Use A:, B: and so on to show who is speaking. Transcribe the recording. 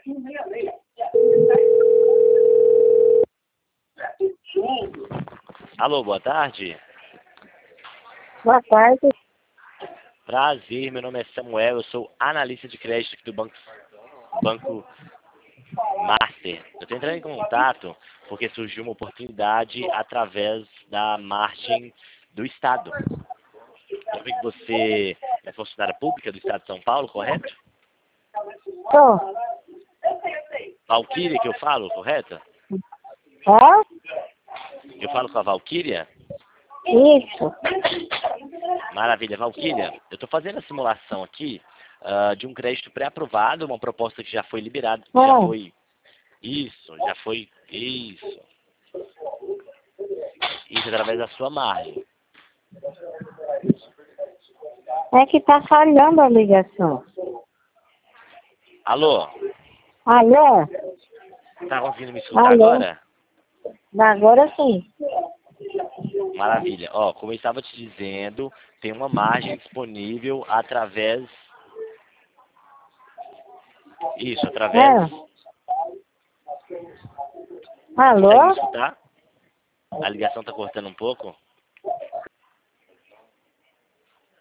A: Alô, boa tarde.
B: Boa tarde.
A: Prazer, meu nome é Samuel, eu sou analista de crédito aqui do Banco Master. Eu estou entrando em contato porque surgiu uma oportunidade através da margem do Estado. Eu vi que você é funcionária pública do Estado de São Paulo, correto?
B: Tô.
A: Valquíria que eu falo, correto?
B: Ó,
A: Eu falo com a Valquíria?
B: isso.
A: Maravilha, Valquíria. Eu estou fazendo a simulação aqui de um crédito pré-aprovado, uma proposta que já foi liberada, já
B: Bom,
A: foi... Isso, já foi... Isso. Isso através da sua margem.
B: é que tá falhando a ligação.
A: Alô?
B: Alô?
A: Tá conseguindo me escutar
B: Alô?
A: agora?
B: Agora sim.
A: Maravilha. Ó, como eu estava te dizendo, tem uma margem disponível através... Isso, através... Consegue me
B: Alô?
A: escutar? A ligação tá cortando um pouco?